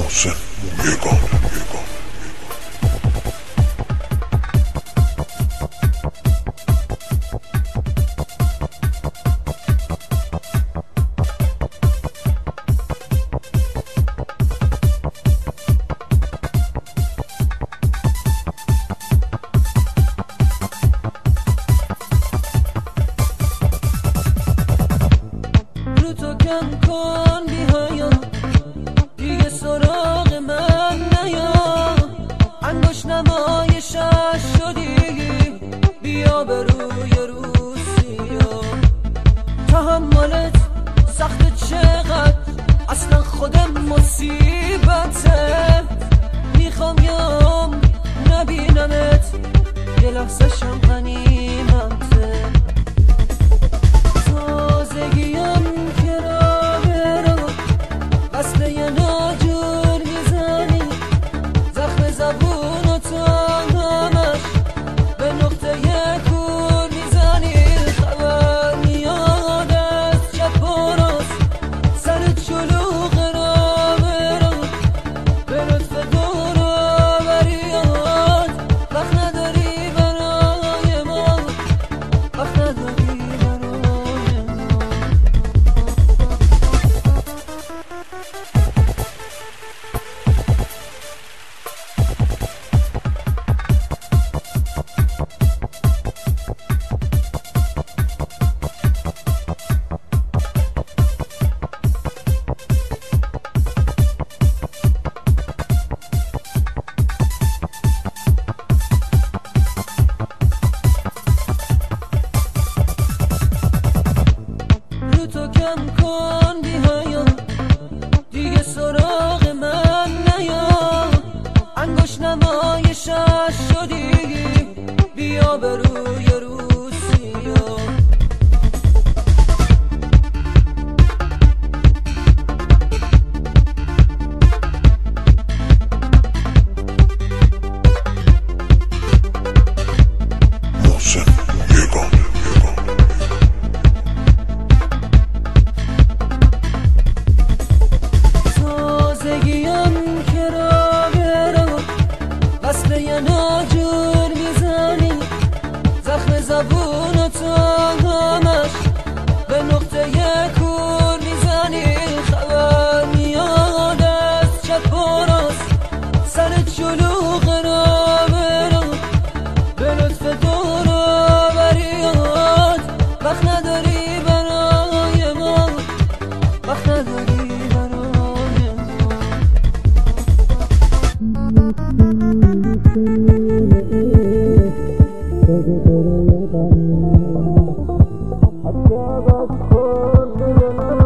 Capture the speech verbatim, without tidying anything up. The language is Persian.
محسن یگانه. کم کن بیهایا دیگه سراغ من نیا، انگوش نمای شش شدی بیا به روی روسیا. تحملت سخت چقدر اصلا خودم مصیبته، میخوام یام نبینمت یه لحظه شم غنیمته. تازگیم کم کن بیهایا دیگه سراغ من نیا، انگوش نمای شش شدی بیا به روی روسیا. محسن یگانه. ناجور میزنی زخم زبونتو همش به نقطه کور میزنی. خبر میاد از چپ و راست سرت شلوغ را برم به لطف دور و بریاد. وقت نداری برای ما، وقت نداری برای ما.